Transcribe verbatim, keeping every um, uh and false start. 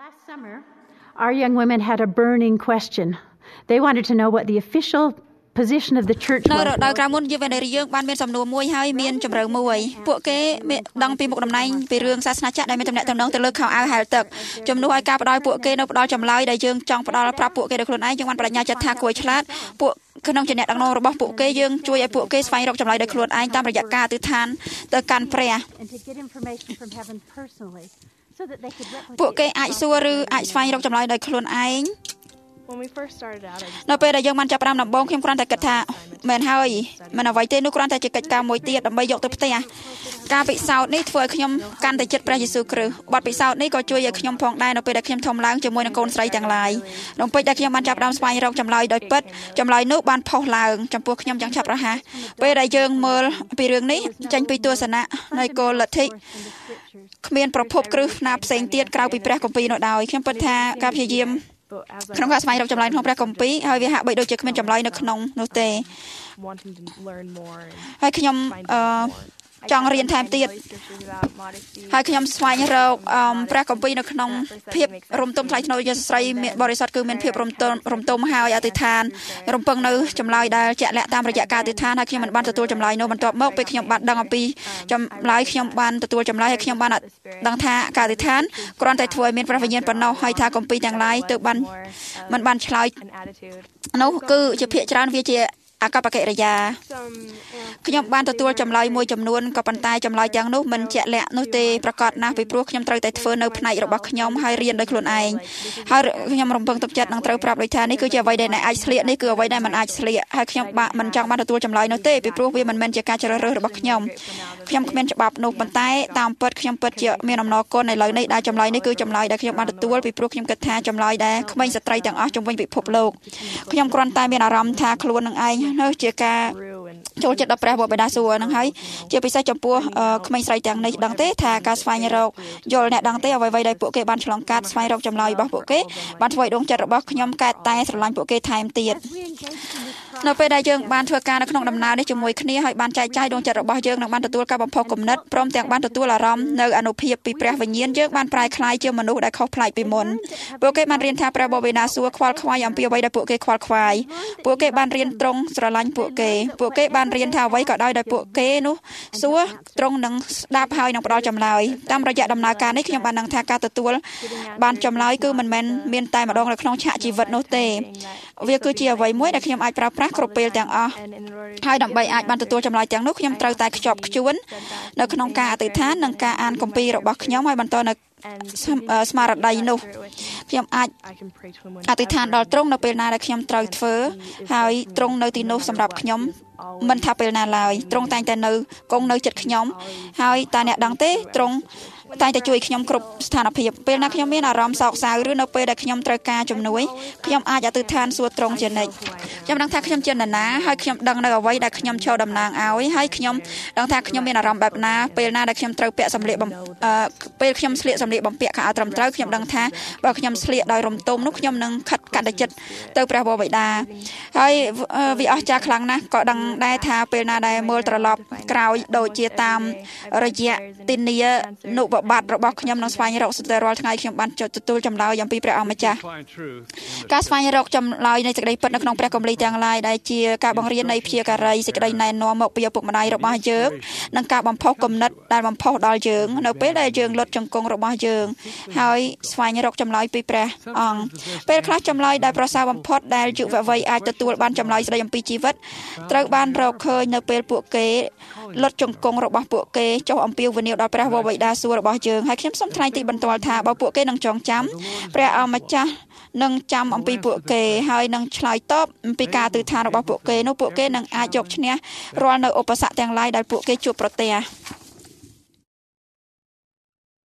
Last summer, our young women had a burning question. They wanted to know what the official position of the church was. ដល់ក្រោយមុនយើងយើងបានមានសំណួរមួយហើយមានជំរឿមួយពួកគេដឹងពីមុខតំណែងពីរឿងសាសនាចាស់ដែលមានតំណែងតំណងទៅលើខោអាវហែលទឹកជំនួសឲ្យការផ្ដល់ពួកគេនៅផ្ដល់ចម្លើយដែលយើងចង់ផ្ដល់ប្រាប់ពួកគេដោយខ្លួនឯងយើងបានបដិញ្ញាចិត្តថាគួរឆ្លាតពួកក្នុងចំណេះដឹងរបស់ពួកគេយើងជួយឲ្យពួកគេស្វែងរកចម្លើយដោយខ្លួនឯងតាមរយៈការអធិដ្ឋានទៅកាន់ព្រះពួកគេអាចសួរឬអាចស្វែងរកចម្លើយដោយខ្លួនឯងនៅពេលដែលយើងបានចាប់ផ្ដើមដំបូងខ្ញុំគ្រាន់តែគិតថាមែនហើយមិនអ្វីទេនោះគ្រាន់តែជាកិច្ចការមួយទៀតដើម្បីយកទៅផ្ទះការពិសោធន៍នេះធ្វើឲ្យខ្ញុំកាន់តែជិតព្រះយេស៊ូវគ្រីស្ទបទពិសោធន៍នេះក៏ជួយឲ្យខ្ញុំផងដែរនៅពេលដែលខ្ញុំធំឡើងជាមួយនឹងកូនស្រីទាំងឡាយរំពេចដែលខ្ញុំបានចាប់ផ្ដើមស្វែងរកចម្លើយដោយពិតចម្លើយនោះបានផុសឡើងចំពោះខ្ញុំយ៉ាងឆាប់រហ័សពេលដែលយើងមើលពីរឿងនេះចេញពីទស្សនៈនៃគោលលទ្ធិគ្មានប្រភពគ្រឹះណាផ្សេងទៀតក្រៅពីព្រះគម្ពីរនោះដោយខ្ញុំពិតថាការព្យាយាមក្នុងការស្វែងរកចម្លើយក្នុងព្រះគម្ពីរហើយវាហាក់បីដូចជាគ្មានចម្លើយនៅក្នុងនោះទេហើយខ្ញុំអឺចង់រៀនថែមទៀតហើយខ្ញុំស្វែងរកព្រះគម្ពីរនៅក្នុងភាពរំទុំថ្លៃថ្នូរយេស៊ូវស្រីបរិសុទ្ធគឺមានភាពរំទុំរំទុំហើយអធិដ្ឋានរំពឹងនៅចម្លើយដែលជាក់លាក់តាមរយៈការអធិដ្ឋានហើយខ្ញុំមិនបានទទួលចម្លើយនោះបន្ទាប់មកពេលខ្ញុំបានដឹងអំពីចម្លើយខ្ញុំបានទទួលចម្លើយហើយខ្ញុំបានដឹងថាការអធិដ្ឋានគ្រាន់តែធ្វើឲ្យមានព្រះវិញ្ញាណប៉ុណ្ណោះហើយថាគម្ពីរទាំងឡាយទើបបានមិនបានឆ្លើយនោះគឺជាភាគច្រើនវាជាអកប្បកិរិយាខ្ញុំបានទទួលចម្លើយមួយចំនួនក៏ប៉ុន្តែចម្លើយទាំងនោះមិនជាក់លាក់នោះទេប្រកាសណាស់ពីព្រោះខ្ញុំត្រូវតែធ្វើនៅផ្នែករបស់ខ្ញុំហើយរៀនដោយខ្លួនឯងហើយខ្ញុំរំពឹងទុកចិត្តនឹងត្រូវប្រាប់ដូចថានេះគឺជាអ្វីដែលអ្នកអាចស្លៀកនេះគឺអ្វីដែលមិនអាចស្លៀកហើយខ្ញុំបាក់មិនចង់បានទទួលចម្លើយនោះទេពីព្រោះវាមិនមែនជាការជ្រើសរើសរបស់ខ្ញុំខ្ញុំគ្មានច្បាប់នោះប៉ុន្តែតាមពិតខ្ញុំពិតជាមានអំណរគុណឥឡូវនេះដែលចម្លើយនេះគឺចម្លើយដែលខ្ញុំបានទទួលពីព្រោះខ្ញុំគិតថាចម្លើយដែលក្មេងស្ត្រីទាំងអស់ជុំវិញពិភពលោកខ្ញុំគ្រាន់តែមានអារម្មណ៍ថាខ្លួននឹងឯងនៅជាការចូលចិត្តដល់ព្រះបិតាសួរនឹងហើយជាពិសេសចំពោះក្មេងស្រីទាំងនេះដឹងទេថាការស្វែងរកយល់អ្នកដឹងទេអ្វីៗដែលពួកគេបានឆ្លងកាត់ស្វែងរកចម្លើយរបស់ពួកគេបានធ្វើឲ្យដួងចិត្តរបស់ខ្ញុំកើតតែស្រឡាញ់ពួកគេថែមទៀតនៅពេលដែលយើងបានធ្វើការនៅក្នុងដំណើរនេះជាមួយគ្នាហើយបានចែកចាយដួងចិត្តរបស់យើងនឹងបានទទួលការបំផុសគំនិតព្រមទាំងបានទទួលអារម្មណ៍នៅអនុភាពពីព្រះវិញ្ញាណយើងបានប្រែក្លាយជាមនុស្សដែលខុសប្លែកពីមុនពួកគេបានរៀនថាព្រះបិតាសួរខ្វល់ខ្វាយអំពីអ្វីដែលពួកគេខ្វល់ខ្វាយពួកគេបានរៀនត្រង់ស្រឡាញ់ពួកគេពួកគេបានរៀនថាអ្វីក៏ដោយដែលពួកគេនោះសួរត្រង់នឹងស្ដាប់ហើយនឹងផ្ដល់ចម្លើយតាមរយៈដំណើរការនេះខ្ញុំបានដឹងថាការទទួលបានចម្លើយគឺមិនមែនមានតែម្ដងនៅក្នុងឆាកជីវិតនោះទេវាគឺជាអ្វីមួយដែលខ្ញុំអាចប្រើប្រាស់គ្រប់ពេលទាំងអស់ហើយដើម្បីអាចបានទទួលចម្លើយទាំងនោះខ្ញុំត្រូវតែខ្ជាប់ខ្ជួននៅក្នុងការអធិដ្ឋាននិងការអានគម្ពីររបស់ខ្ញុំហើយបន្តនៅស្មារតីនោះខ្ញុំអាចអធិដ្ឋានដល់ត្រង់នៅពេលណាដែលខ្ញុំត្រូវធ្វើហើយត្រង់នៅទីនោះសម្រាប់ខ្ញុំមិនថាពេលណាឡើយត្រង់តែងតែនៅគង់នៅចិត្តខ្ញុំហើយតែអ្នកដឹងទេត្រង់តែតែជួយខ្ញុំគ្រប់ស្ថានភាពពេលណាខ្ញុំមានអារម្មណ៍សោកសៅឬនៅពេលដែលខ្ញុំត្រូវការជំនួយខ្ញុំអាចអធិដ្ឋានសួរត្រង់ជានិច្ចខ្ញុំដឹងថាខ្ញុំជានរណាហើយខ្ញុំដឹងនៅអ្វីដែលខ្ញុំចូលតំណាងឲ្យហើយខ្ញុំដឹងថាខ្ញុំមានអារម្មណ៍បែបណាពេលណាដែលខ្ញុំត្រូវពាក់សម្លៀកបំពេលខ្ញុំស្លៀកសម្លៀកបំពាក់ខោអាវត្រឹមត្រូវខ្ញុំដឹងថាបើខ្ញុំស្លៀកដោយរំទុំនោះខ្ញុំនឹងខិតកាត់ចិត្តទៅព្រះបិតាហើយវាអស្ចារ្យខ្លាំងណាស់ក៏ដឹងដែរថាពេលណាដែលមើលត្រឡប់ក្រោយដូចជាតាមរយៈទីនីនុបាត់របស់ខ្ញុំនឹងស្វែងរកស្ទើររាល់ថ្ងៃខ្ញុំបានទទួលចម្លើយអំពីព្រះអង្គម្ចាស់ការស្វែងរកចម្លើយនៃសេចក្តីពិតនៅក្នុងព្រះគម្ពីរទាំងឡាយដែលជាការបង្រៀននៃព្យាការីសេចក្តីណែនាំមកពីឪពុកម្ដាយរបស់យើងនិងការបំផុសគំនិតដែលបំផុសដល់យើងនៅពេលដែលយើងលុតជង្គង់របស់យើងហើយស្វែងរកចម្លើយពីព្រះអង្គពេលខ្លះចម្លើយដែលប្រសើរបំផុតដែលយុវវ័យអាចទទួលបានចម្លើយស្តីអំពីជីវិតត្រូវបានរកឃើញនៅពេលពួកគេលុតជង្គង់របស់ពួកគេចុះអំពាវនាវដល់ព្រះបិតាសួររបស់យើងហើយខ្ញុំសូមថ្លែងទីបន្ទាល់ថាបើពួកគេនឹងចងចាំព្រះអង្គម្ចាស់នឹងចាំអំពីពួកគេហើយនឹងឆ្លើយតបអំពីការទិដ្ឋានរបស់ពួកគេនោះពួកគេនឹងអាចយកឈ្នះរាល់នៅឧបសគ្គទាំងឡាយដែលពួកគេជួបប្រទះ